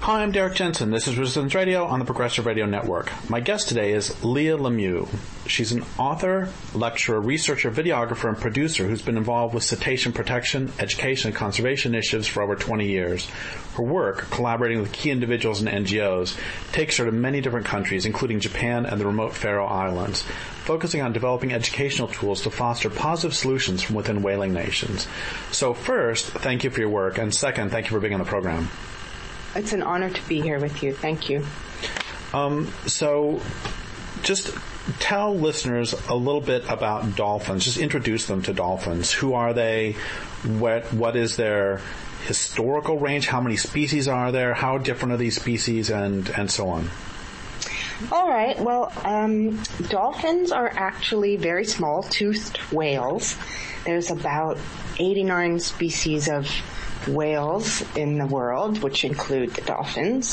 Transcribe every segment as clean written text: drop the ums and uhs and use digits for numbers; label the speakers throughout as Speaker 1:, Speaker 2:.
Speaker 1: Hi, I'm Derek Jensen. This is Resistance Radio on the Progressive Radio Network. My guest today is Leah Lemieux. She's an author, lecturer, researcher, videographer, and producer who's been involved with cetacean protection, education, and conservation initiatives for over 20 years. Her work, collaborating with key individuals and NGOs, takes her to many different countries, including Japan and the remote Faroe Islands, focusing on developing educational tools to foster positive solutions from within whaling nations. So first, thank you for your work, and second, thank you for being on the program.
Speaker 2: It's an honor to be here with you. Thank you.
Speaker 1: So just tell listeners a little bit about dolphins. Just introduce them to dolphins. Who are they? What is their historical range? How many species are there? How different are these species? And so on.
Speaker 2: All right. Well, dolphins are actually very small, toothed whales. There's about 89 species of whales in the world, which include the dolphins.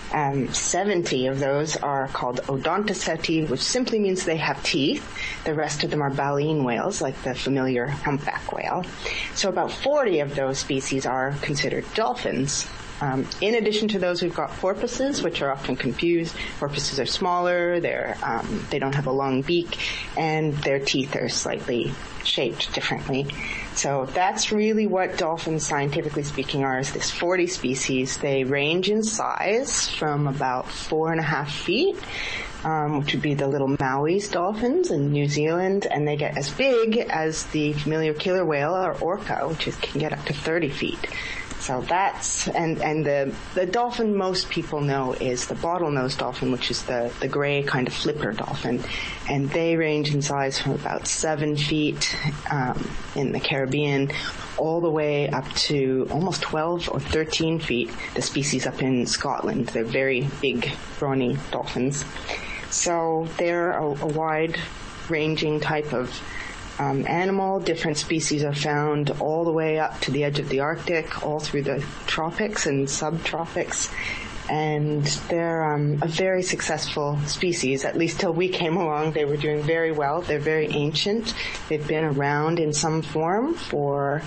Speaker 2: 70 of those are called odontoceti, which simply means they have teeth. The rest of them are baleen whales, like the familiar humpback whale. So about 40 of those species are considered dolphins. In addition to those, we've got porpoises, which are often confused. Porpoises are smaller, they don't have a long beak, and their teeth are slightly shaped differently. So that's really what dolphins, scientifically speaking, are, is this 40 species. They range in size from about 4.5 feet, which would be the little Maui's dolphins in New Zealand, and they get as big as the familiar killer whale, or orca, which can get up to 30 feet. So that's, and the dolphin most people know is the bottlenose dolphin, which is the gray kind of flipper dolphin. And they range in size from about 7 feet in the Caribbean all the way up to almost 12 or 13 feet, the species up in Scotland. They're very big, brawny dolphins. So they're a wide-ranging type of animal. Different species are found all the way up to the edge of the Arctic, all through the tropics and subtropics. And they're a very successful species. At least till we came along, they were doing very well. They're very ancient. They've been around in some form for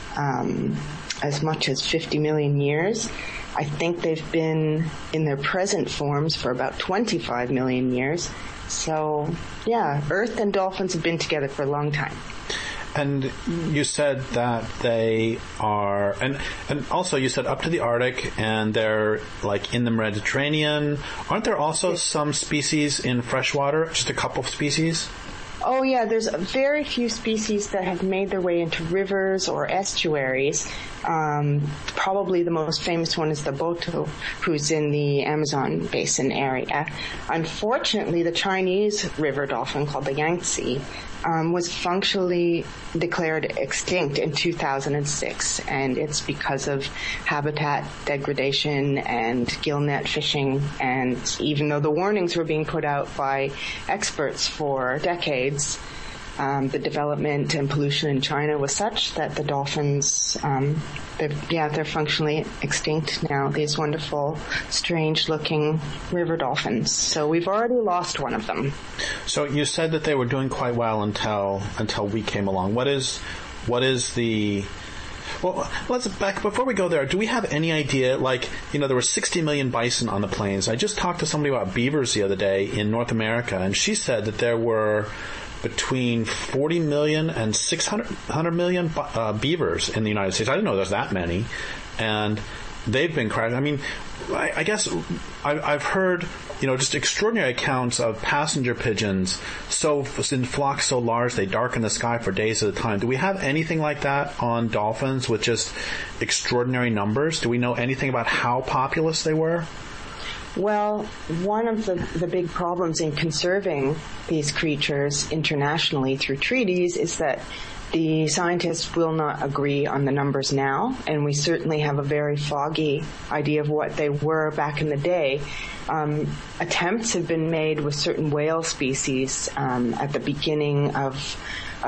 Speaker 2: as much as 50 million years. I think they've been in their present forms for about 25 million years. So, yeah, Earth and dolphins have been together for a long time.
Speaker 1: And you said that they are, and also you said up to the Arctic, and they're like in the Mediterranean. Aren't there also some species in freshwater, just a couple of species?
Speaker 2: Oh, yeah, there's very few species that have made their way into rivers or estuaries. Probably the most famous one is the boto, who's in the Amazon basin area. Unfortunately, the Chinese river dolphin, called the Yangtze, was functionally declared extinct in 2006, and it's because of habitat degradation and gillnet fishing. And even though the warnings were being put out by experts for decades, the development and pollution in China was such that the dolphins, they're functionally extinct now, these wonderful, strange-looking river dolphins. So we've already lost one of them.
Speaker 1: So you said that they were doing quite well until we came along. What is the... Well, let's back, before we go there, do we have any idea, there were 60 million bison on the plains. I just talked to somebody about beavers the other day in North America, and she said that there were between 40 million and 600 million beavers in the United States. I didn't know there's that many. And they've been crashed. I mean, I guess I've heard, just extraordinary accounts of passenger pigeons in flocks so large they darken the sky for days at a time. Do we have anything like that on dolphins with just extraordinary numbers? Do we know anything about how populous they were?
Speaker 2: Well, one of the big problems in conserving these creatures internationally through treaties is that the scientists will not agree on the numbers now, and we certainly have a very foggy idea of what they were back in the day. Attempts have been made with certain whale species at the beginning of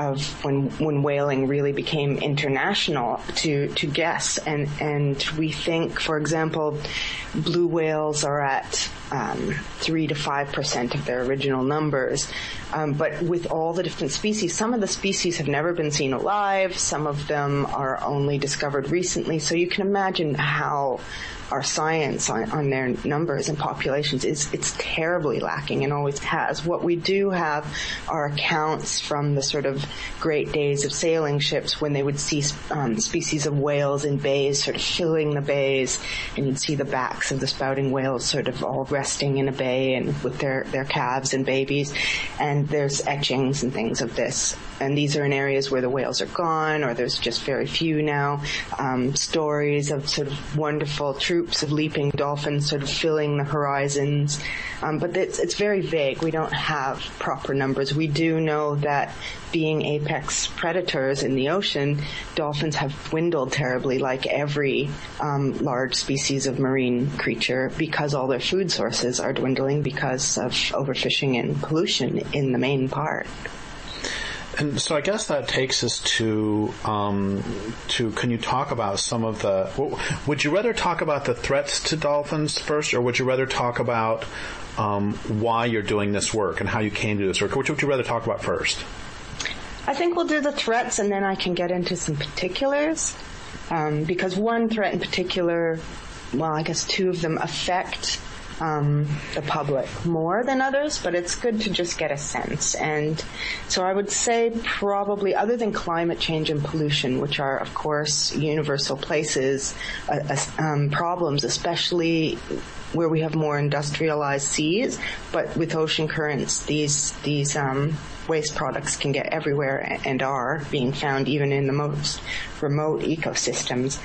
Speaker 2: when whaling really became international to guess, and we think, for example, blue whales are at 3 to 5% of their original numbers. But with all the different species, some of the species have never been seen alive. Some of them are only discovered recently. So you can imagine how our science on their numbers and populations it's terribly lacking and always has. What we do have are accounts from the sort of great days of sailing ships when they would see species of whales in bays sort of filling the bays, and you'd see the backs of the spouting whales sort of all resting in a bay and with their calves and babies, and there's etchings and things of this. And these are in areas where the whales are gone or there's just very few now. Stories of sort of wonderful troops of leaping dolphins sort of filling the horizons. But it's very vague. We don't have proper numbers. We do know that being apex predators in the ocean, dolphins have dwindled terribly like every large species of marine creature because all their food sources are dwindling because of overfishing and pollution in the main part.
Speaker 1: And so I guess that takes us to can you talk about some of the, would you rather talk about the threats to dolphins first, or would you rather talk about why you're doing this work and how you came to this work? Which would you rather talk about first?
Speaker 2: I think we'll do the threats and then I can get into some particulars, because one threat in particular, well, I guess two of them affect the public more than others, but it's good to just get a sense. And so I would say probably, other than climate change and pollution, which are of course universal places, problems, especially where we have more industrialized seas, but with ocean currents, these waste products can get everywhere and are being found even in the most remote ecosystems.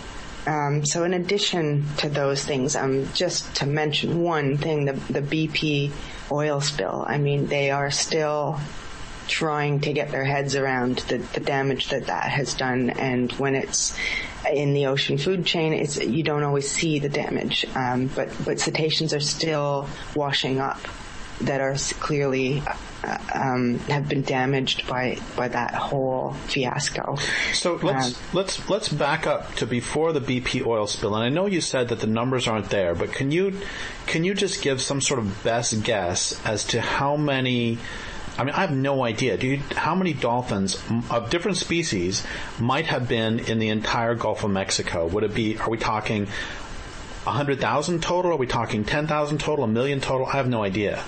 Speaker 2: So in addition to those things, just to mention one thing, the BP oil spill. I mean, they are still trying to get their heads around the damage that has done, and when it's in the ocean food chain, you don't always see the damage. But cetaceans are still washing up that are clearly have been damaged by that whole fiasco.
Speaker 1: So let's back up to before the BP oil spill. And I know you said that the numbers aren't there, but can you just give some sort of best guess as to how many? I mean, I have no idea. How many dolphins of different species might have been in the entire Gulf of Mexico? Are we talking 100,000 total? Are we talking 10,000 total? 1 million total? I have no idea.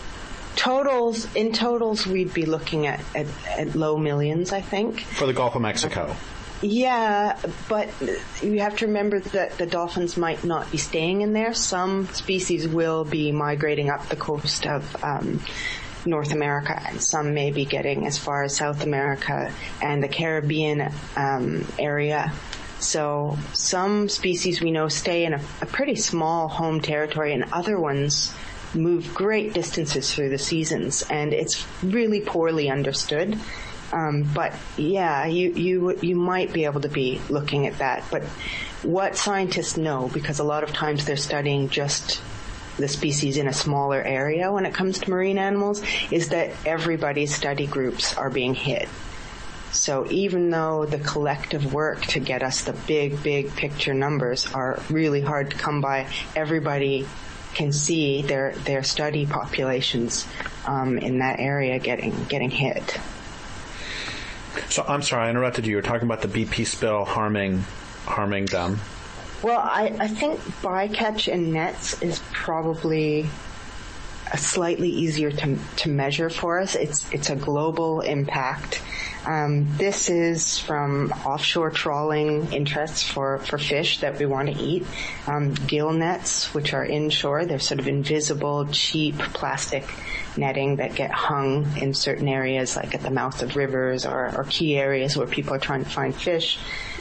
Speaker 2: In totals, we'd be looking at low millions, I think.
Speaker 1: For the Gulf of Mexico.
Speaker 2: Yeah, but you have to remember that the dolphins might not be staying in there. Some species will be migrating up the coast of North America, and some may be getting as far as South America and the Caribbean area. So some species we know stay in a pretty small home territory, and other ones move great distances through the seasons, and it's really poorly understood. But yeah, you might be able to be looking at that. But what scientists know, because a lot of times they're studying just the species in a smaller area when it comes to marine animals, is that everybody's study groups are being hit. So even though the collective work to get us the big picture numbers are really hard to come by, everybody can see their study populations in that area getting hit.
Speaker 1: So I'm sorry, I interrupted you. You were talking about the BP spill harming them.
Speaker 2: Well, I think bycatch and nets is probably slightly easier to measure for us. It's a global impact. This is from offshore trawling interests for fish that we want to eat. Gill nets, which are inshore, they're sort of invisible, cheap plastic netting that get hung in certain areas, like at the mouth of rivers or key areas where people are trying to find fish.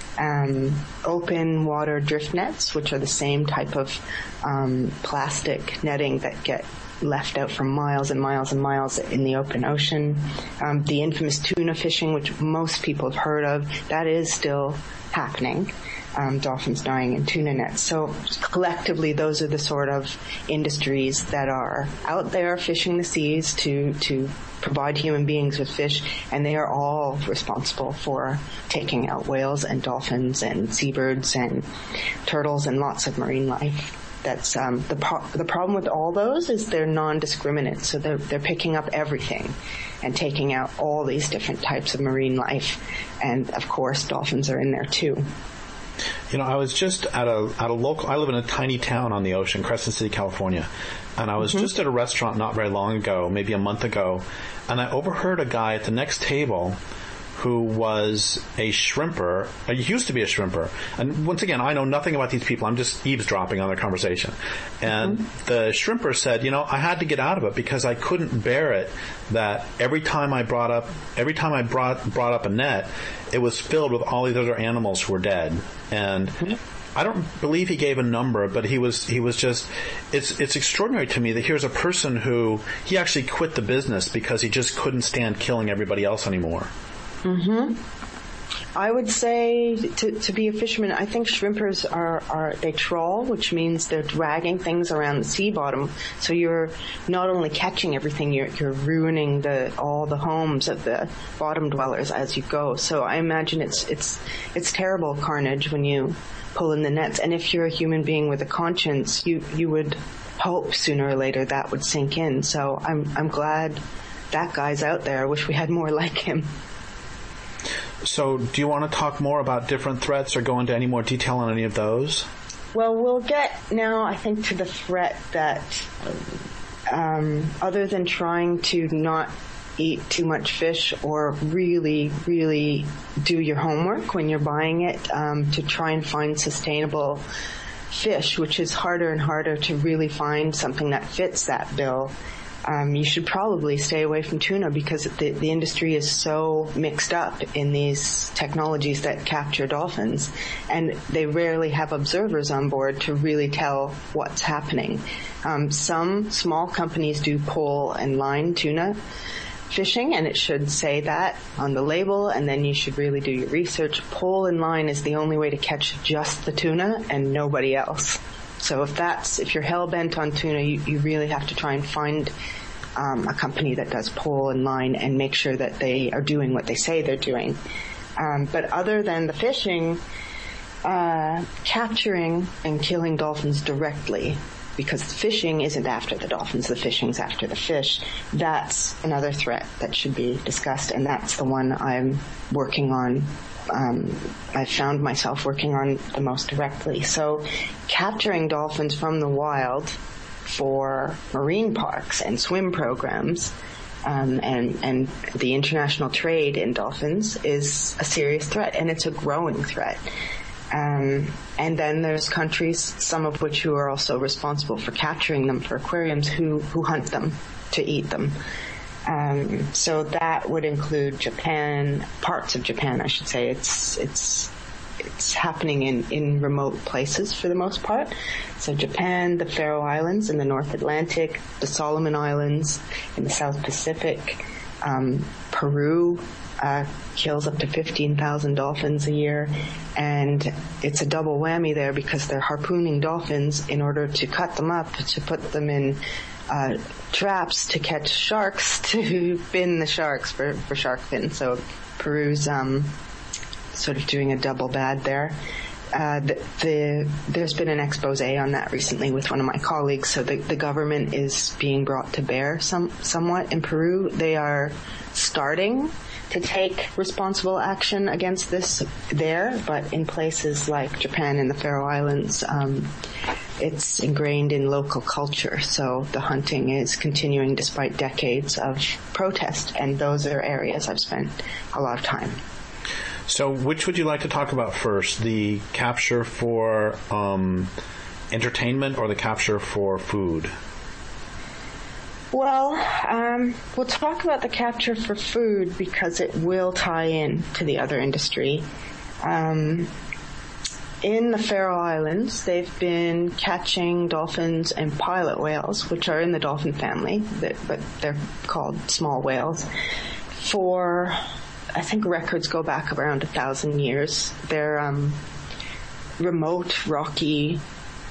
Speaker 2: Open water drift nets, which are the same type of plastic netting that get left out for miles and miles and miles in the open ocean. The infamous tuna fishing, which most people have heard of, that is still happening. Dolphins dying in tuna nets. So collectively, those are the sort of industries that are out there fishing the seas to provide human beings with fish, and they are all responsible for taking out whales and dolphins and seabirds and turtles and lots of marine life. That's the problem with all those is they're non-discriminate, so they're picking up everything and taking out all these different types of marine life, and of course dolphins are in there too.
Speaker 1: I was just at a local. I live in a tiny town on the ocean, Crescent City, California, and I was just at a restaurant not very long ago, maybe a month ago, and I overheard a guy at the next table who was a shrimper. He used to be a shrimper. And once again, I know nothing about these people. I'm just eavesdropping on their conversation. And the shrimper said, I had to get out of it because I couldn't bear it that every time I brought up a net, it was filled with all these other animals who were dead. And I don't believe he gave a number, but he was just, it's extraordinary to me that here's a person who, he actually quit the business because he just couldn't stand killing everybody else anymore.
Speaker 2: I would say to be a fisherman, I think shrimpers they trawl, which means they're dragging things around the sea bottom. So you're not only catching everything, you're ruining all the homes of the bottom dwellers as you go. So I imagine it's terrible carnage when you pull in the nets. And if you're a human being with a conscience, you would hope sooner or later that would sink in. So I'm glad that guy's out there. I wish we had more like him.
Speaker 1: So do you want to talk more about different threats or go into any more detail on any of those?
Speaker 2: Well, we'll get now, I think, to the threat that other than trying to not eat too much fish or really, really do your homework when you're buying it, to try and find sustainable fish, which is harder and harder to really find something that fits that bill. You should probably stay away from tuna because the industry is so mixed up in these technologies that capture dolphins, and they rarely have observers on board to really tell what's happening. Some small companies do pole and line tuna fishing, and it should say that on the label, and then you should really do your research. Pole and line is the only way to catch just the tuna and nobody else. So if you're hell-bent on tuna, you really have to try and find a company that does pole and line and make sure that they are doing what they say they're doing. But other than the fishing, capturing and killing dolphins directly, because fishing isn't after the dolphins, the fishing's after the fish, that's another threat that should be discussed, and that's the one I'm working on. I found myself working on the most directly. So capturing dolphins from the wild for marine parks and swim programs and the international trade in dolphins is a serious threat, and it's a growing threat. And then there's countries, some of which who are also responsible for capturing them for aquariums, who hunt them to eat them. So that would include Japan, parts of Japan, I should say. It's happening in remote places for the most part. So Japan, the Faroe Islands in the North Atlantic, the Solomon Islands in the South Pacific, Peru kills up to 15,000 dolphins a year, and it's a double whammy there because they're harpooning dolphins in order to cut them up, to put them in traps to catch sharks, to bin the sharks for shark fin. So Peru's sort of doing a double bad there. There's been an expose on that recently with one of my colleagues. So the government is being brought to bear somewhat in Peru. They are starting to take responsible action against this there, but in places like Japan and the Faroe Islands, it's ingrained in local culture. So the hunting is continuing despite decades of protest, and those are areas I've spent a lot of time.
Speaker 1: So which would you like to talk about first? The capture for entertainment or the capture for food?
Speaker 2: Well, we'll talk about the capture for food because it will tie in to the other industry. In the Faroe Islands, they've been catching dolphins and pilot whales, which are in the dolphin family, but they're called small whales, for, I think records go back around 1,000 years. They're remote, rocky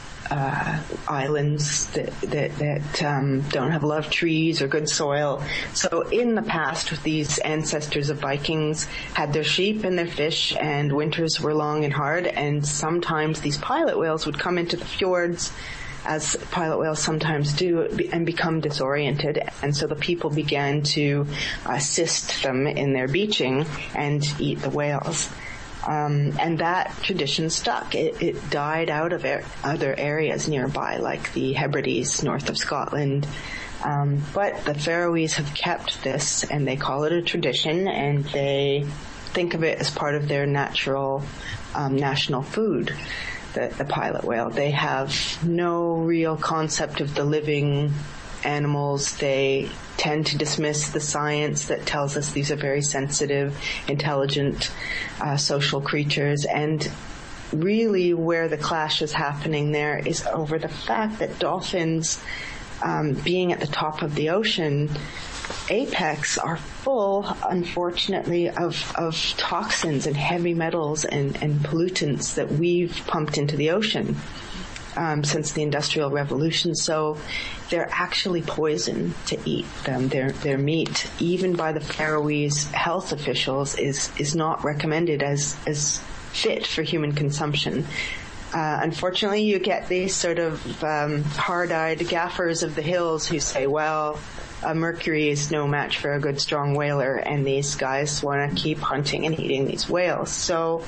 Speaker 2: islands that don't have a lot of trees or good soil. So in the past, these ancestors of Vikings had their sheep and their fish, and winters were long and hard, and sometimes these pilot whales would come into the fjords as pilot whales sometimes do, and become disoriented. And so the people began to assist them in their beaching and eat the whales. And that tradition stuck. It died out of other areas nearby, like the Hebrides north of Scotland. But the Faroese have kept this, and they call it a tradition, and they think of it as part of their national food, the pilot whale. They have no real concept of the living animals. They tend to dismiss the science that tells us these are very sensitive, intelligent, social creatures. And really where the clash is happening there is over the fact that dolphins, being at the top of the ocean, apex, are full, unfortunately, of toxins and heavy metals and pollutants that we've pumped into the ocean since the Industrial Revolution. So they're actually poison to eat them. Their meat, even by the Faroese health officials, is not recommended as fit for human consumption. Unfortunately, you get these sort of hard-eyed gaffers of the hills who say, well, a mercury is no match for a good strong whaler, and these guys want to keep hunting and eating these whales. So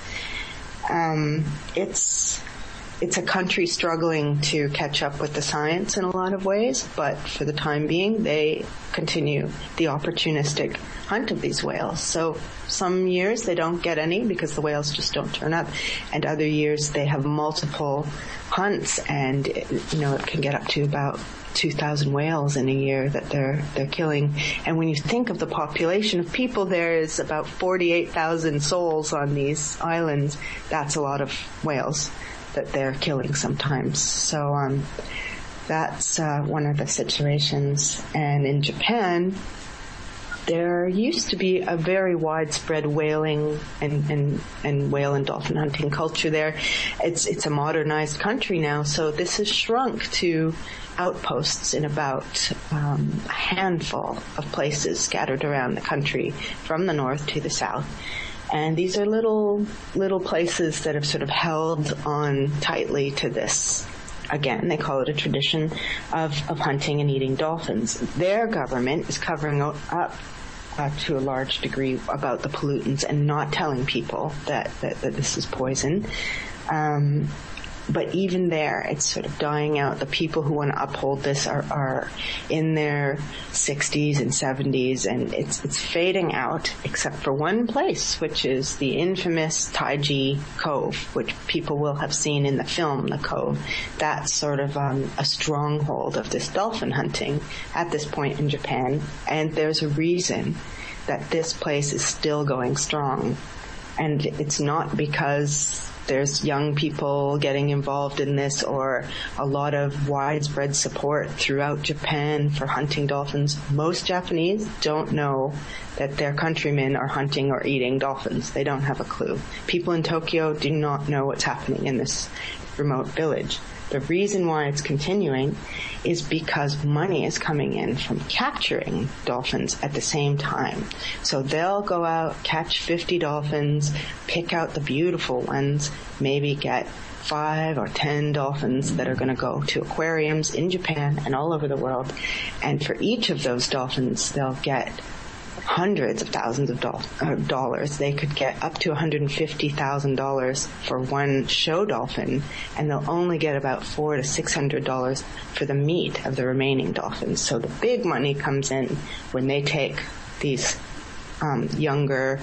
Speaker 2: it's a country struggling to catch up with the science in a lot of ways, but for the time being, they continue the opportunistic hunt of these whales. So some years they don't get any because the whales just don't turn up, and other years they have multiple hunts, and it can get up to about 2,000 whales in a year that they're killing. And when you think of the population of people, there is about 48,000 souls on these islands. That's a lot of whales that they're killing sometimes. So that's one of the situations. And in Japan, there used to be a very widespread whaling and whale and dolphin hunting culture there. It's a modernized country now, so this has shrunk to outposts in about a handful of places scattered around the country from the north to the south. And these are little places that have sort of held on tightly to this. Again, they call it a tradition of hunting and eating dolphins. Their government is covering up to a large degree about the pollutants and not telling people that this is poison. But even there, it's sort of dying out. The people who want to uphold this are in their 60s and 70s, and it's fading out, except for one place, which is the infamous Taiji Cove, which people will have seen in the film, The Cove. That's sort of a stronghold of this dolphin hunting at this point in Japan, and there's a reason that this place is still going strong. And it's not because there's young people getting involved in this or a lot of widespread support throughout Japan for hunting dolphins. Most Japanese don't know that their countrymen are hunting or eating dolphins. They don't have a clue. People in Tokyo do not know what's happening in this remote village. The reason why it's continuing is because money is coming in from capturing dolphins at the same time. So they'll go out, catch 50 dolphins, pick out the beautiful ones, maybe get 5 or 10 dolphins that are going to go to aquariums in Japan and all over the world. And for each of those dolphins, they'll get hundreds of thousands of dollars. They could get up to $150,000 for one show dolphin, and they'll only get about $400 to $600 for the meat of the remaining dolphins. So the big money comes in when they take these younger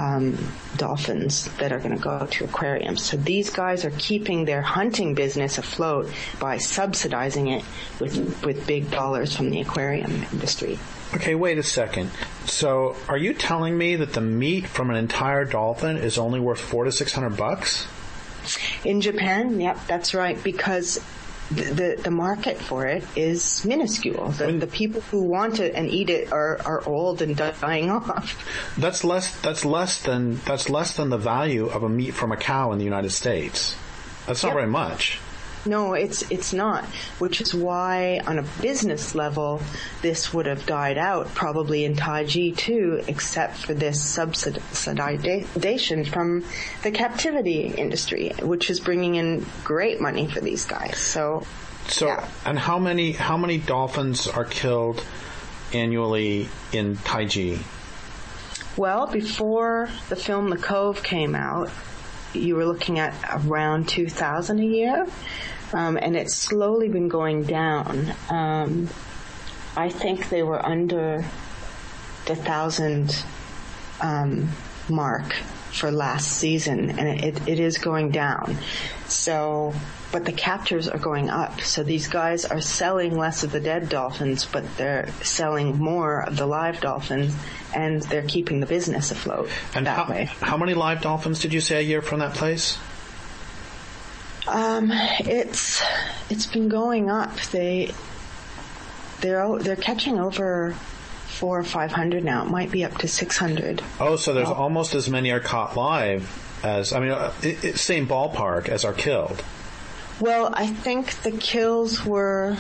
Speaker 2: dolphins that are going to go to aquariums. So these guys are keeping their hunting business afloat by subsidizing it with big dollars from the aquarium industry.
Speaker 1: Okay, wait a second. So, are you telling me that the meat from an entire dolphin is only worth $400 to $600?
Speaker 2: In Japan, yep, that's right, because the market for it is minuscule. The people who want it and eat it are old and dying off. That's less
Speaker 1: than the value of a meat from a cow in the United States. That's not very much.
Speaker 2: No, it's not, which is why on a business level, this would have died out probably in Taiji too, except for this subsidization from the captivity industry, which is bringing in great money for these guys. So yeah.
Speaker 1: And how many dolphins are killed annually in Taiji?
Speaker 2: Well, before the film The Cove came out, you were looking at around 2,000 a year. And it's slowly been going down. I think they were under the 1,000 mark for last season, and it is going down. So, but the captures are going up. So these guys are selling less of the dead dolphins, but they're selling more of the live dolphins, and they're keeping the business afloat that way.
Speaker 1: How many live dolphins did you say a year from that place?
Speaker 2: It's been going up. They're catching over 400 or 500 now. It might be up to 600.
Speaker 1: Oh, so there's almost as many are caught live as, same ballpark as are killed.
Speaker 2: Well, I think the kills were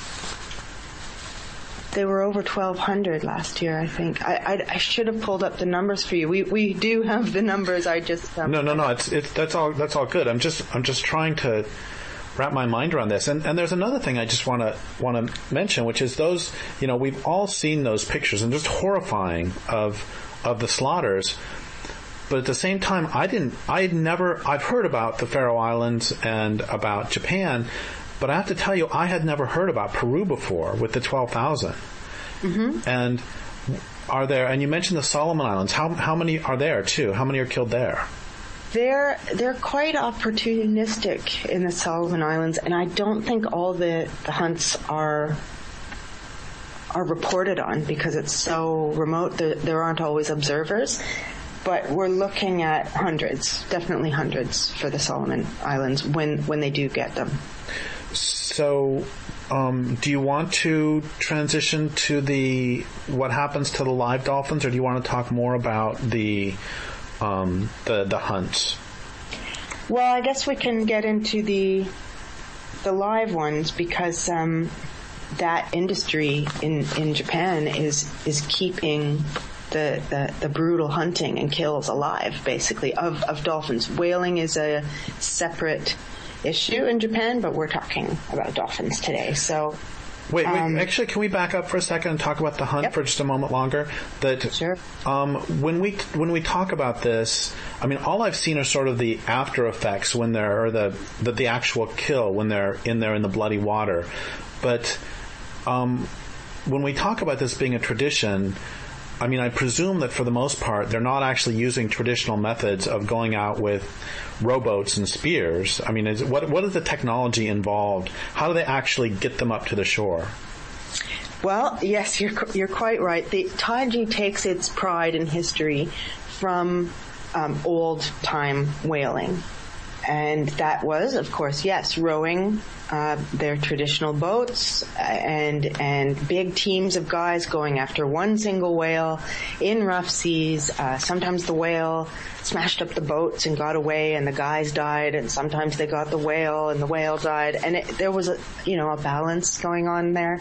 Speaker 2: over 1,200 last year, I think. I should have pulled up the numbers for you. We do have the numbers. I just
Speaker 1: No. That's all good. I'm just trying to wrap my mind around this. And there's another thing I just want to mention, which is those. We've all seen those pictures and just horrifying of the slaughters. But at the same time, I've heard about the Faroe Islands and about Japan. But I have to tell you, I had never heard about Peru before with the 12,000. Mm-hmm. And and you mentioned the Solomon Islands. How many are there too? How many are killed there?
Speaker 2: They're quite opportunistic in the Solomon Islands, and I don't think all the hunts are reported on because it's so remote. There aren't always observers. But we're looking at definitely hundreds for the Solomon Islands when they do get them.
Speaker 1: So, do you want to transition to what happens to the live dolphins, or do you want to talk more about the hunts?
Speaker 2: Well, I guess we can get into the live ones because that industry in Japan is keeping the brutal hunting and kills alive, basically, of dolphins. Whaling is a separate issue in Japan, but we're talking about dolphins today. So,
Speaker 1: wait. Actually, can we back up for a second and talk about the hunt for just a moment longer?
Speaker 2: Sure.
Speaker 1: When we talk about this, all I've seen are sort of the after effects when the actual kill when they're in the bloody water. But when we talk about this being a tradition, I presume that for the most part, they're not actually using traditional methods of going out with rowboats and spears. What is the technology involved? How do they actually get them up to the shore?
Speaker 2: Well, yes, you're quite right. The Taiji takes its pride in history from old time whaling. And that was, of course, yes, rowing, their traditional boats, and big teams of guys going after one single whale in rough seas. Sometimes the whale smashed up the boats and got away, and the guys died. And sometimes they got the whale, and the whale died. And there was a balance going on there.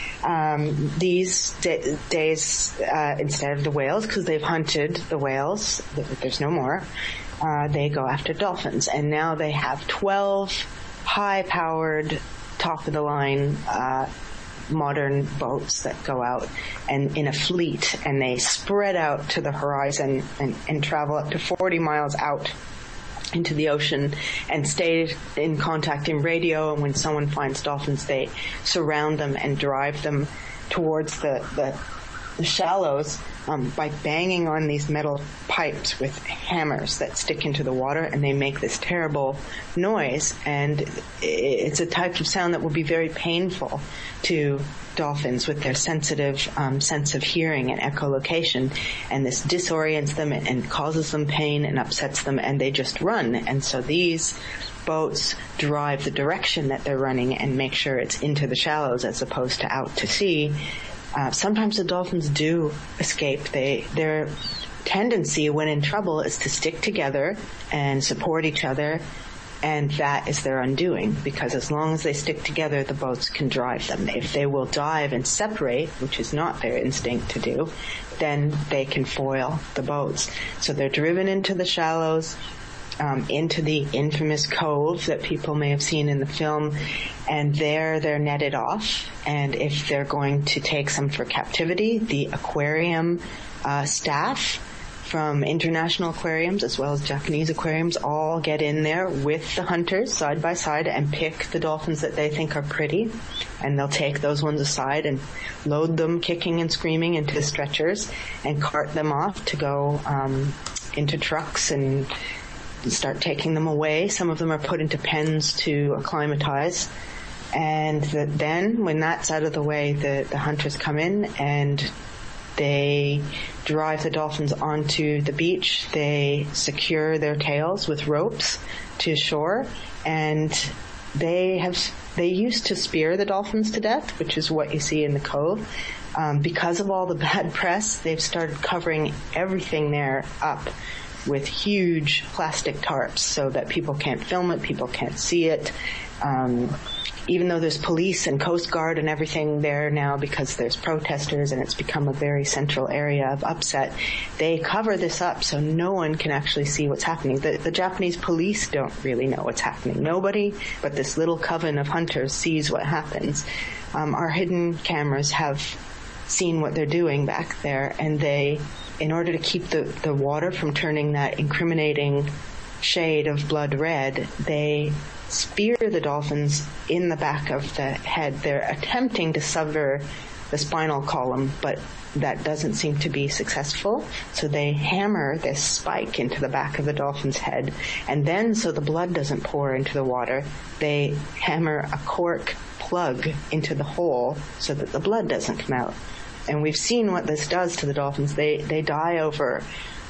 Speaker 2: These days, instead of the whales, because they've hunted the whales, there's no more. They go after dolphins, and now they have 12 high-powered, top-of-the-line modern boats that go out and in a fleet, and they spread out to the horizon and travel up to 40 miles out into the ocean and stay in contact in radio. And when someone finds dolphins, they surround them and drive them towards the shallows by banging on these metal pipes with hammers that stick into the water, and they make this terrible noise. And it's a type of sound that will be very painful to dolphins with their sensitive sense of hearing and echolocation. And this disorients them and causes them pain and upsets them, and they just run. And so these boats drive the direction that they're running and make sure it's into the shallows as opposed to out to sea. Sometimes the dolphins do escape. Their tendency when in trouble is to stick together and support each other And that is their undoing, because as long as they stick together, the boats can drive them. If they will dive and separate, which is not their instinct to do, then they can foil the boats. So they're driven into the shallows, into the infamous cove that people may have seen in the film, and there they're netted off. And if they're going to take some for captivity, the aquarium staff from international aquariums as well as Japanese aquariums all get in there with the hunters side by side and pick the dolphins that they think are pretty, and they'll take those ones aside and load them kicking and screaming into stretchers and cart them off to go into trucks and start taking them away. Some of them are put into pens to acclimatize, and then when that's out of the way, the hunters come in and they drive the dolphins onto the beach. They secure their tails with ropes to shore, and they used to spear the dolphins to death, which is what you see in the cove. Because of all the bad press, they've started covering everything there up with huge plastic tarps so that people can't film it, people can't see it. Even though there's police and Coast Guard and everything there now because there's protesters and it's become a very central area of upset, they cover this up so no one can actually see what's happening. The Japanese police don't really know what's happening. Nobody but this little coven of hunters sees what happens. Our hidden cameras have seen what they're doing back there, and they, in order to keep the water from turning that incriminating shade of blood red, they spear the dolphins in the back of the head. They're attempting to sever the spinal column, but that doesn't seem to be successful. So they hammer this spike into the back of the dolphin's head, and then so the blood doesn't pour into the water, they hammer a cork plug into the hole so that the blood doesn't come out. And we've seen what this does to the dolphins. They die over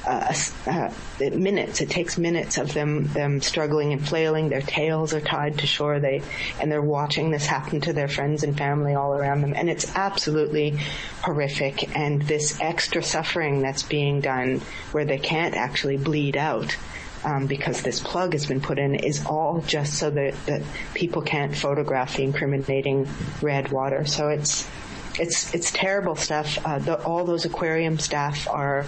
Speaker 2: minutes. It takes minutes of them struggling and flailing. Their tails are tied to shore. And they're watching this happen to their friends and family all around them. And it's absolutely horrific. And this extra suffering that's being done where they can't actually bleed out, because this plug has been put in, is all just so that people can't photograph the incriminating red water. So it's terrible stuff. All those aquarium staff are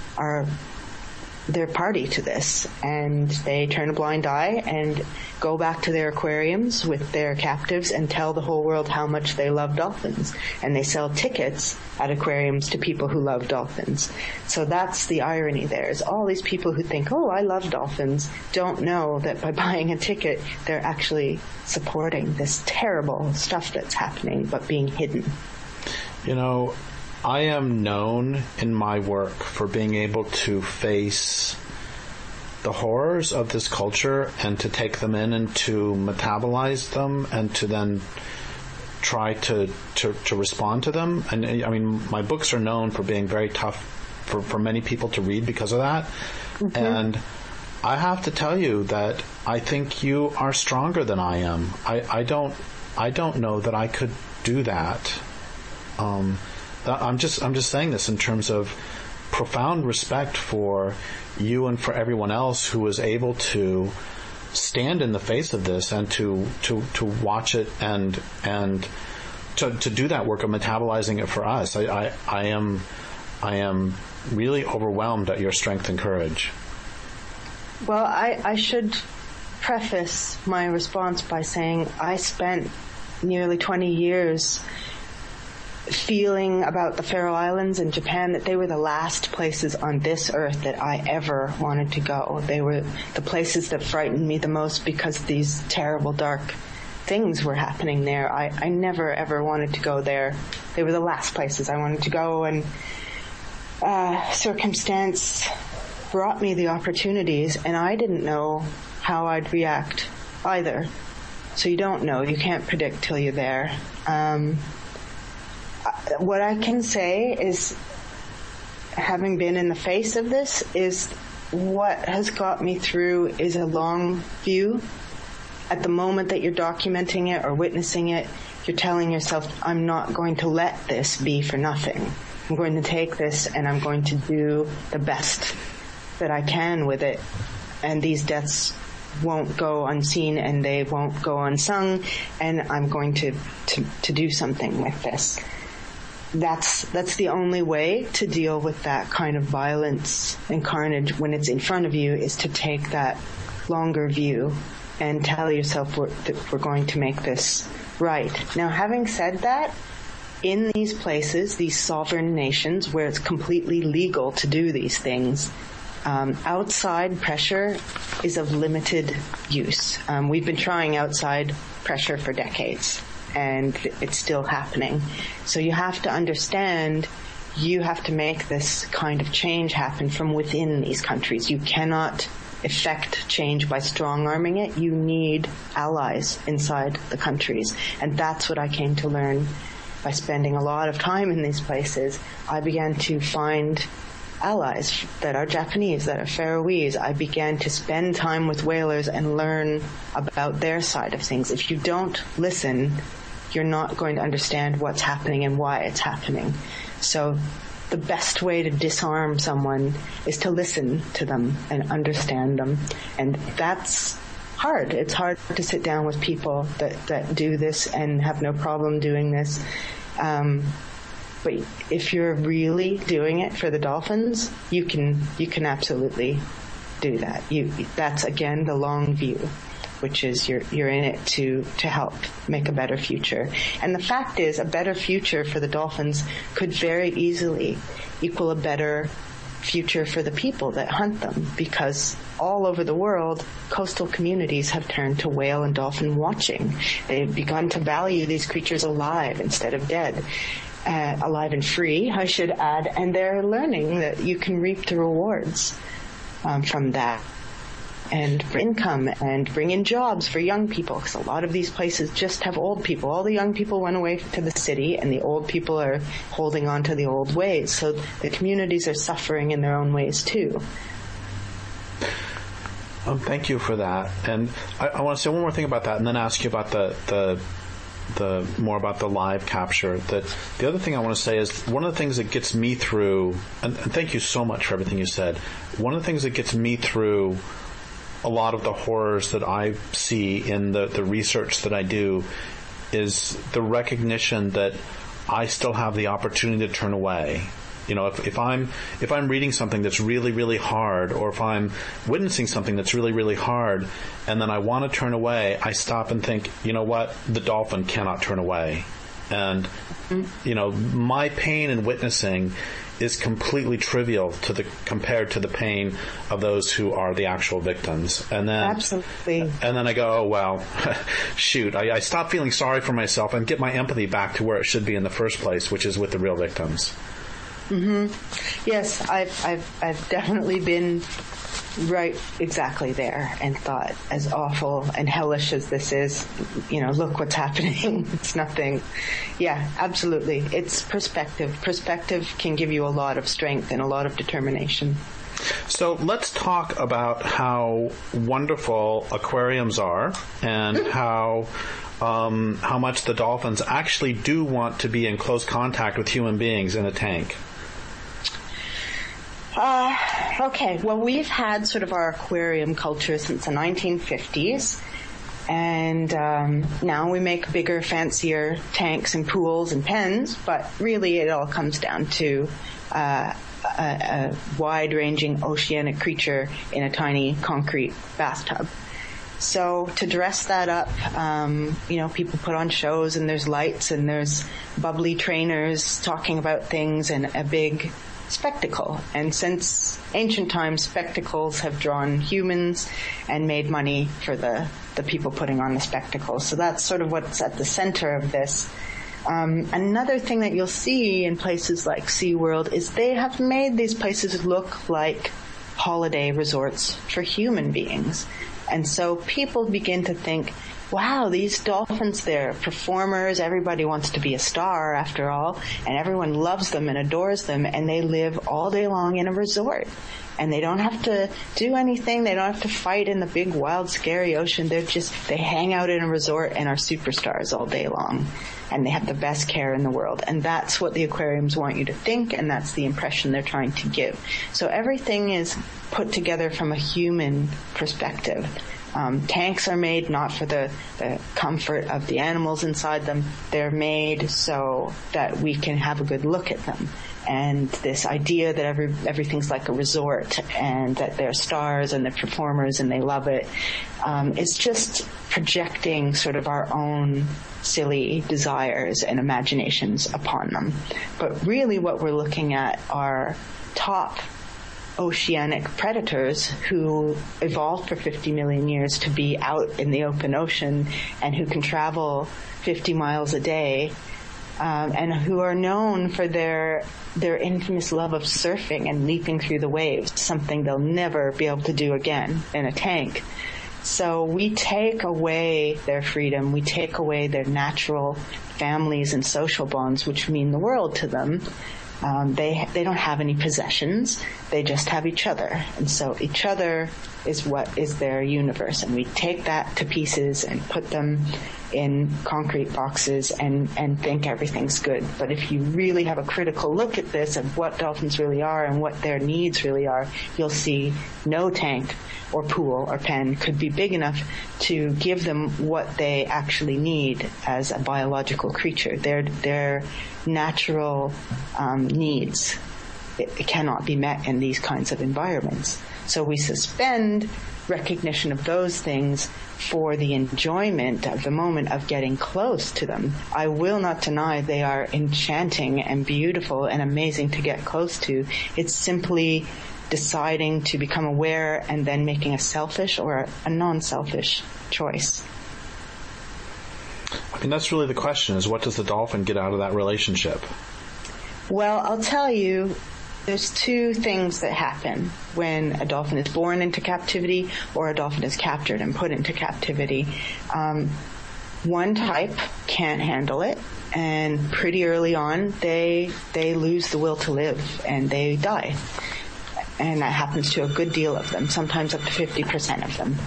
Speaker 2: they're party to this, and they turn a blind eye and go back to their aquariums with their captives and tell the whole world how much they love dolphins. And they sell tickets at aquariums to people who love dolphins. So that's the irony there, is all these people who think, oh, I love dolphins, don't know that by buying a ticket, they're actually supporting this terrible stuff that's happening but being hidden.
Speaker 1: You know, I am known in my work for being able to face the horrors of this culture and to take them in and to metabolize them and to then try to respond to them. And I mean, my books are known for being very tough for many people to read because of that. Mm-hmm. And I have to tell you that I think you are stronger than I am. I don't know that I could do that. I'm just saying this in terms of profound respect for you and for everyone else who was able to stand in the face of this and to watch it and to do that work of metabolizing it for us. I am really overwhelmed at your strength and courage.
Speaker 2: Well, I should preface my response by saying I spent nearly 20 years feeling about the Faroe Islands and Japan that they were the last places on this earth that I ever wanted to go. They were the places that frightened me the most because these terrible, dark things were happening there. I never, ever wanted to go there. They were the last places I wanted to go, and circumstance brought me the opportunities, and I didn't know how I'd react either. So you don't know. You can't predict till you're there. What I can say is, having been in the face of this, is what has got me through is a long view. At the moment that you're documenting it or witnessing it, you're telling yourself, I'm not going to let this be for nothing. I'm going to take this and I'm going to do the best that I can with it. And these deaths won't go unseen and they won't go unsung, and I'm going to do something with this. That's the only way to deal with that kind of violence and carnage when it's in front of you, is to take that longer view and tell yourself that we're going to make this right. Now, having said that, in these places, these sovereign nations where it's completely legal to do these things, outside pressure is of limited use. We've been trying outside pressure for decades, and it's still happening. So you have to understand, you have to make this kind of change happen from within these countries. You cannot effect change by strong-arming it. You need allies inside the countries. And that's what I came to learn by spending a lot of time in these places. I began to find allies that are Japanese, that are Faroese. I began to spend time with whalers and learn about their side of things. If you don't listen, you're not going to understand what's happening and why it's happening. So the best way to disarm someone is to listen to them and understand them. And that's hard. It's hard to sit down with people that do this and have no problem doing this. But if you're really doing it for the dolphins, you can absolutely do that. That's again the long view, which is you're in it to help make a better future. And the fact is, a better future for the dolphins could very easily equal a better future for the people that hunt them, because all over the world, coastal communities have turned to whale and dolphin watching. They've begun to value these creatures alive instead of dead. Alive and free, I should add, and they're learning that you can reap the rewards from that, and for income, and bring in jobs for young people, because a lot of these places just have old people. All the young people went away to the city, and the old people are holding on to the old ways. So the communities are suffering in their own ways too.
Speaker 1: Thank you for that. And I want to say one more thing about that, and then ask you about the more about the live capture. That the other thing I want to say is, one of the things that gets me through, and thank you so much for everything you said, one of the things that gets me through a lot of the horrors that I see in the research that I do is the recognition that I still have the opportunity to turn away. You know, if I'm reading something that's really, really hard, or if I'm witnessing something that's really, really hard, and then I want to turn away, I stop and think, you know what, the dolphin cannot turn away. And, you know, my pain in witnessing is completely trivial compared to the pain of those who are the actual victims. And then,
Speaker 2: absolutely. And
Speaker 1: then I go, oh, well, shoot, I stop feeling sorry for myself and get my empathy back to where it should be in the first place, which is with the real victims.
Speaker 2: Mm-hmm. Yes, I've definitely been right exactly there and thought, as awful and hellish as this is, you know, look what's happening. It's nothing. Yeah, absolutely. It's perspective. Perspective can give you a lot of strength and a lot of determination.
Speaker 1: So let's talk about how wonderful aquariums are, and how much the dolphins actually do want to be in close contact with human beings in a tank.
Speaker 2: Okay, well, we've had sort of our aquarium culture since the 1950s, and now we make bigger, fancier tanks and pools and pens, but really it all comes down to a wide-ranging oceanic creature in a tiny concrete bathtub. So to dress that up, you know, people put on shows, and there's lights, and there's bubbly trainers talking about things, and a big spectacle. And since ancient times, spectacles have drawn humans and made money for the people putting on the spectacles. So that's sort of what's at the center of this. Another thing that you'll see in places like SeaWorld is they have made these places look like holiday resorts for human beings. And so people begin to think, wow, these dolphins, they're performers. Everybody wants to be a star, after all, and everyone loves them and adores them, and they live all day long in a resort. And they don't have to do anything. They don't have to fight in the big, wild, scary ocean. They hang out in a resort and are superstars all day long. And they have the best care in the world. And that's what the aquariums want you to think, and that's the impression they're trying to give. So everything is put together from a human perspective. Tanks are made not for the comfort of the animals inside them. They're made so that we can have a good look at them. And this idea that everything's like a resort and that they're stars and they're performers and they love it, is just projecting sort of our own silly desires and imaginations upon them. But really what we're looking at are top oceanic predators who evolved for 50 million years to be out in the open ocean and who can travel 50 miles a day, and who are known for their infamous love of surfing and leaping through the waves, something they'll never be able to do again in a tank. So we take away their freedom, we take away their natural families and social bonds, which mean the world to them. They don't have any possessions. They just have each other. And so each other is what is their universe. And we take that to pieces and put them in concrete boxes and think everything's good. But if you really have a critical look at this and what dolphins really are and what their needs really are, you'll see no tank or pool or pen could be big enough to give them what they actually need as a biological creature. Their natural needs, it cannot be met in these kinds of environments. So we suspend recognition of those things for the enjoyment of the moment of getting close to them. I will not deny they are enchanting and beautiful and amazing to get close to. It's simply deciding to become aware and then making a selfish or a non-selfish choice.
Speaker 1: I mean, that's really the question, is what does the dolphin get out of that relationship?
Speaker 2: Well, I'll tell you, there's two things that happen when a dolphin is born into captivity or a dolphin is captured and put into captivity. One type can't handle it, and pretty early on they lose the will to live and they die. And that happens to a good deal of them, sometimes up to 50% of them.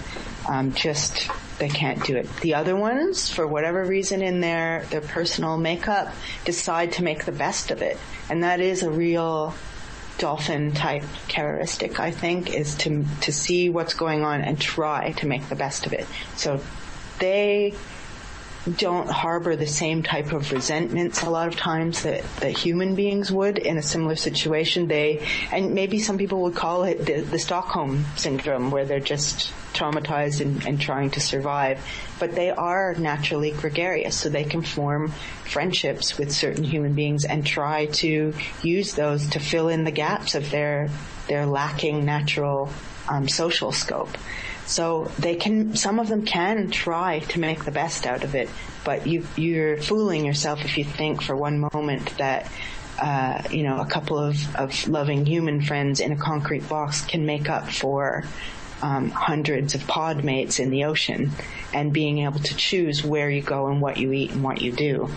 Speaker 2: They can't do it. The other ones, for whatever reason in their personal makeup, decide to make the best of it. And that is a real dolphin type characteristic, I think, is to see what's going on and try to make the best of it. So they don't harbor the same type of resentments a lot of times that human beings would in a similar situation. And maybe some people would call it the Stockholm syndrome, where they're just traumatized and trying to survive. But they are naturally gregarious, so they can form friendships with certain human beings and try to use those to fill in the gaps of their lacking natural social scope. So some of them can try to make the best out of it, but you're fooling yourself if you think for one moment that, a couple of loving human friends in a concrete box can make up for hundreds of pod mates in the ocean and being able to choose where you go and what you eat and what you do.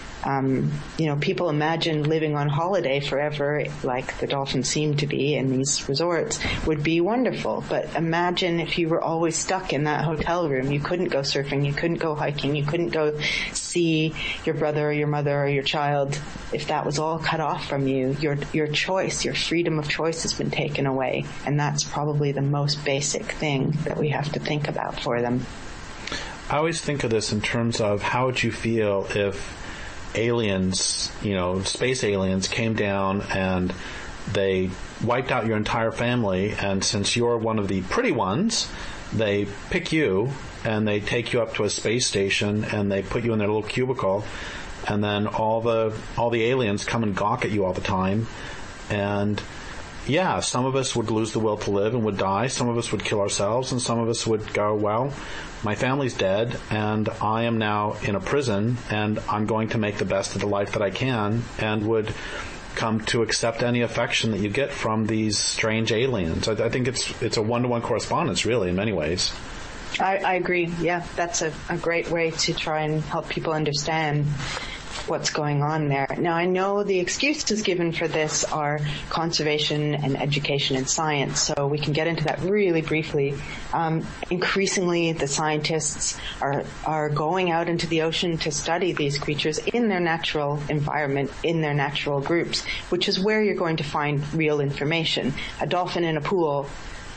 Speaker 2: People imagine living on holiday forever, like the dolphins seem to be in these resorts, would be wonderful. But imagine if you were always stuck in that hotel room. You couldn't go surfing, you couldn't go hiking, you couldn't go see your brother or your mother or your child. If that was all cut off from you, your choice, your freedom of choice has been taken away. And that's probably the most basic thing that we have to think about for them.
Speaker 1: I always think of this in terms of how would you feel if aliens, space aliens came down and they wiped out your entire family, and since you're one of the pretty ones, they pick you and they take you up to a space station and they put you in their little cubicle, and then all the aliens come and gawk at you all the time. And yeah, some of us would lose the will to live and would die. Some of us would kill ourselves, and some of us would go, well, my family's dead, and I am now in a prison, and I'm going to make the best of the life that I can, and would come to accept any affection that you get from these strange aliens. I think it's a one-to-one correspondence, really, in many ways.
Speaker 2: I agree. Yeah, that's a great way to try and help people understand what's going on there. Now, I know the excuses given for this are conservation and education and science, so we can get into that really briefly. Increasingly, the scientists are going out into the ocean to study these creatures in their natural environment, in their natural groups, which is where you're going to find real information. A dolphin in a pool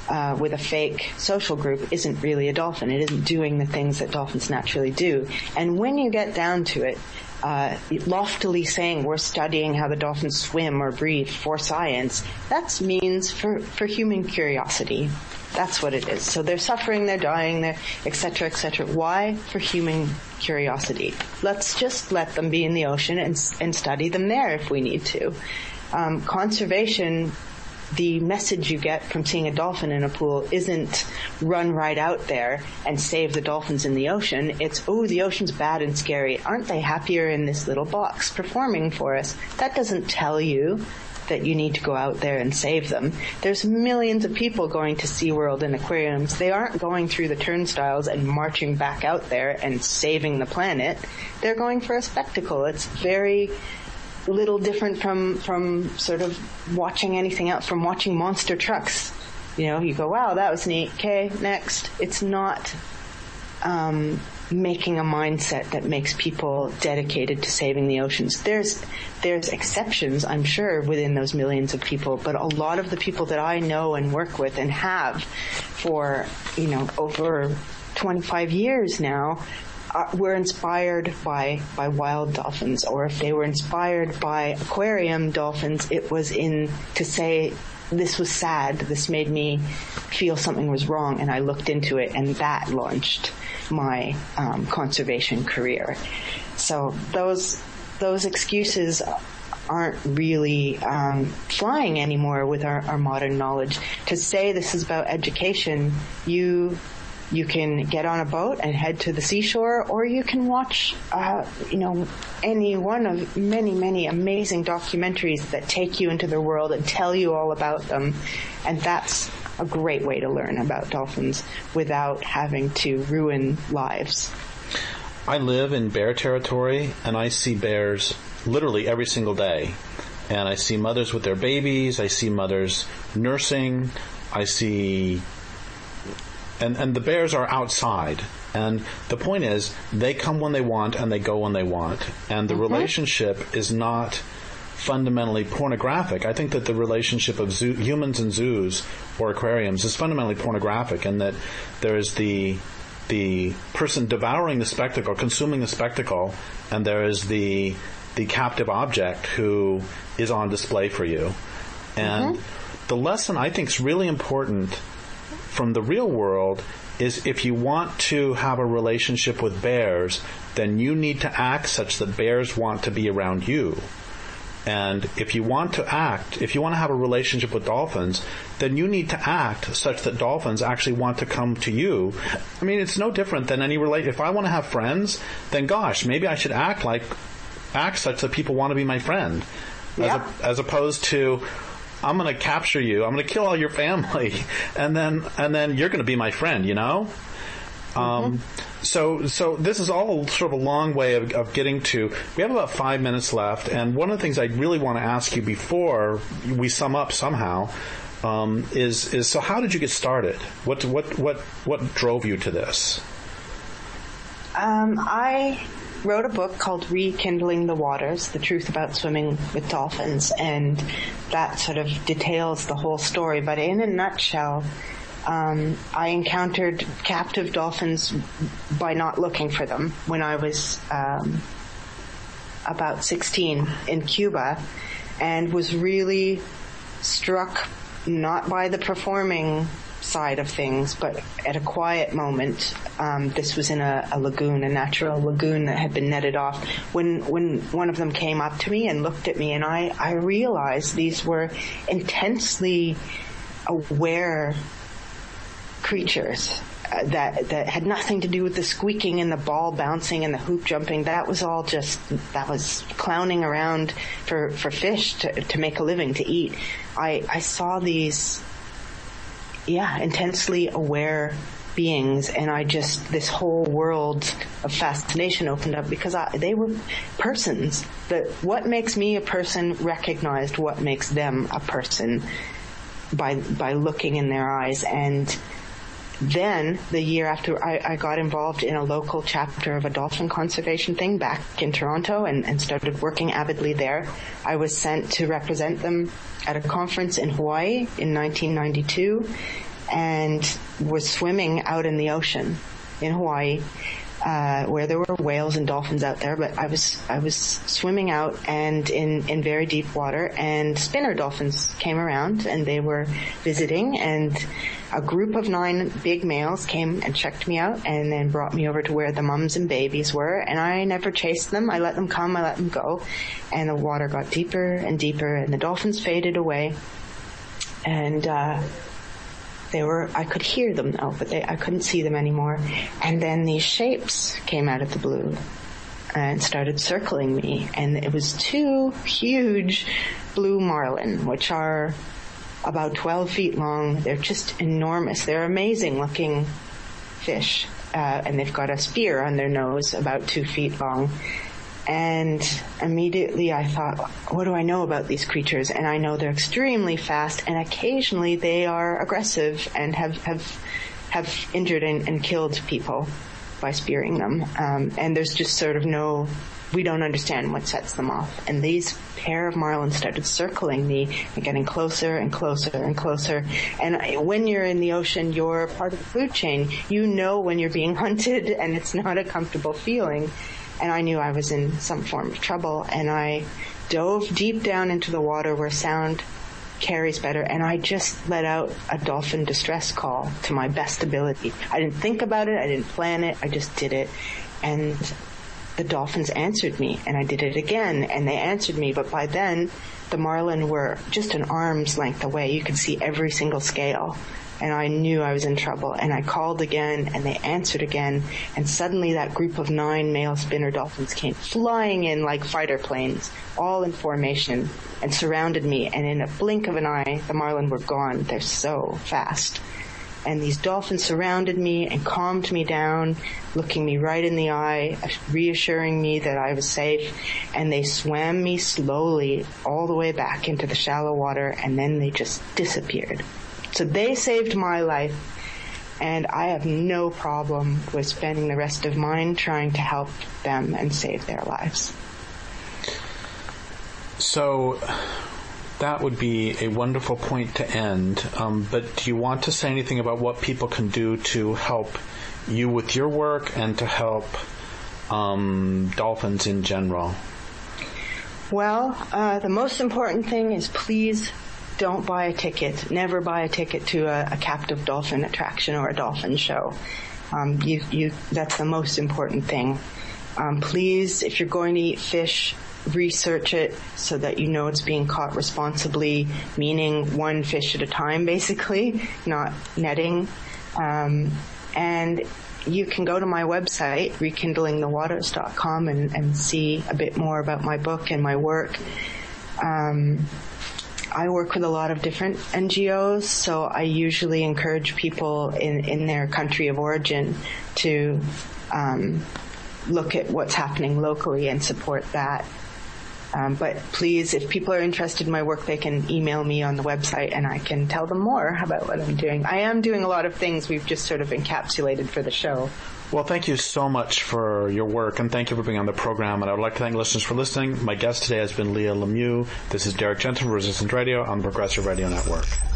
Speaker 2: with a fake social group isn't really a dolphin. It isn't doing the things that dolphins naturally do. And when you get down to it, loftily saying we're studying how the dolphins swim or breathe for science, that means for human curiosity. That's what it is. So they're suffering, they're dying, they're et cetera, et cetera. Why? For human curiosity. Let's just let them be in the ocean and study them there if we need to. Conservation, the message you get from seeing a dolphin in a pool isn't run right out there and save the dolphins in the ocean. It's, oh, the ocean's bad and scary. Aren't they happier in this little box performing for us? That doesn't tell you that you need to go out there and save them. There's millions of people going to SeaWorld and aquariums. They aren't going through the turnstiles and marching back out there and saving the planet. They're going for a spectacle. It's very little different from sort of watching anything else, from watching monster trucks. You know, you go, wow, that was neat. Okay, next. It's not making a mindset that makes people dedicated to saving the oceans. There's exceptions, I'm sure, within those millions of people, but a lot of the people that I know and work with and have for, over 25 years now, were inspired by wild dolphins, or if they were inspired by aquarium dolphins, it was to say, this was sad, this made me feel something was wrong, and I looked into it, and that launched my conservation career. So those excuses aren't really flying anymore with our modern knowledge. To say this is about education, you can get on a boat and head to the seashore, or you can watch, any one of many, many amazing documentaries that take you into their world and tell you all about them. And that's a great way to learn about dolphins without having to ruin lives.
Speaker 1: I live in bear territory, and I see bears literally every single day. And I see mothers with their babies. I see mothers nursing. I see... And the bears are outside. And the point is, they come when they want and they go when they want. And the relationship is not fundamentally pornographic. I think that the relationship of humans and zoos or aquariums is fundamentally pornographic, and that there is the person devouring the spectacle, consuming the spectacle, and there is the captive object who is on display for you. And the lesson I think is really important from the real world is, if you want to have a relationship with bears, then you need to act such that bears want to be around you. And if you want to have a relationship with dolphins, then you need to act such that dolphins actually want to come to you. I mean, it's no different than any if I want to have friends, then gosh, maybe I should act such that people want to be my friend. Yeah. As opposed to, I'm going to capture you, I'm going to kill all your family, and then you're going to be my friend, So this is all sort of a long way of getting to. We have about 5 minutes left, and one of the things I really want to ask you before we sum up somehow is so how did you get started? What drove you to this?
Speaker 2: I wrote a book called Rekindling the Waters, The Truth About Swimming with Dolphins, and that sort of details the whole story. But in a nutshell, I encountered captive dolphins by not looking for them when I was about 16 in Cuba, and was really struck not by the performing side of things, but at a quiet moment. This was in a lagoon, a natural lagoon that had been netted off. When one of them came up to me and looked at me, and I realized these were intensely aware creatures that had nothing to do with the squeaking and the ball bouncing and the hoop jumping. That was clowning around for fish to make a living, to eat. I saw these intensely aware beings, and this whole world of fascination opened up, because they were persons. What makes me a person recognized what makes them a person by looking in their eyes. And then, the year after, I got involved in a local chapter of a dolphin conservation thing back in Toronto and started working avidly there. I was sent to represent them at a conference in Hawaii in 1992. and was swimming out in the ocean in Hawaii, where there were whales and dolphins out there, but I was swimming out and in very deep water, and spinner dolphins came around and they were visiting, and a group of 9 big males came and checked me out and then brought me over to where the mums and babies were, and I never chased them. I let them come, I let them go, and the water got deeper and deeper and the dolphins faded away, and I could hear them now, but I couldn't see them anymore. And then these shapes came out of the blue and started circling me. And it was 2 huge blue marlin, which are about 12 feet long. They're just enormous. They're amazing looking fish. And they've got a spear on their nose about 2 feet long. And immediately I thought, what do I know about these creatures? And I know they're extremely fast, and occasionally they are aggressive and have injured and killed people by spearing them. And there's just sort of we don't understand what sets them off. And these pair of marlins started circling me and getting closer and closer and closer. And when you're in the ocean, you're part of the food chain. You know when you're being hunted, and it's not a comfortable feeling. And I knew I was in some form of trouble, and I dove deep down into the water where sound carries better, and I just let out a dolphin distress call to my best ability. I didn't think about it, I didn't plan it, I just did it. And the dolphins answered me, and I did it again, and they answered me, but by then the marlin were just an arm's length away. You could see every single scale. And I knew I was in trouble, and I called again, and they answered again, and suddenly that group of 9 male spinner dolphins came flying in like fighter planes, all in formation, and surrounded me, and in a blink of an eye, the marlin were gone. They're so fast. And these dolphins surrounded me and calmed me down, looking me right in the eye, reassuring me that I was safe, and they swam me slowly all the way back into the shallow water, and then they just disappeared. So they saved my life, and I have no problem with spending the rest of mine trying to help them and save their lives.
Speaker 1: So that would be a wonderful point to end. But do you want to say anything about what people can do to help you with your work and to help dolphins in general?
Speaker 2: Well, the most important thing is please don't buy a ticket. Never buy a ticket to a captive dolphin attraction or a dolphin show. That's the most important thing. Please, if you're going to eat fish, research it so that you know it's being caught responsibly, meaning 1 fish at a time, basically, not netting. And you can go to my website, rekindlingthewaters.com, and see a bit more about my book and my work. I work with a lot of different NGOs, so I usually encourage people in their country of origin to look at what's happening locally and support that. But please, if people are interested in my work, they can email me on the website and I can tell them more about what I'm doing. I am doing a lot of things we've just sort of encapsulated for the show.
Speaker 1: Well, thank you so much for your work, and thank you for being on the program. And I would like to thank listeners for listening. My guest today has been Leah Lemieux. This is Derek Jensen for Resistance Radio on the Progressive Radio Network.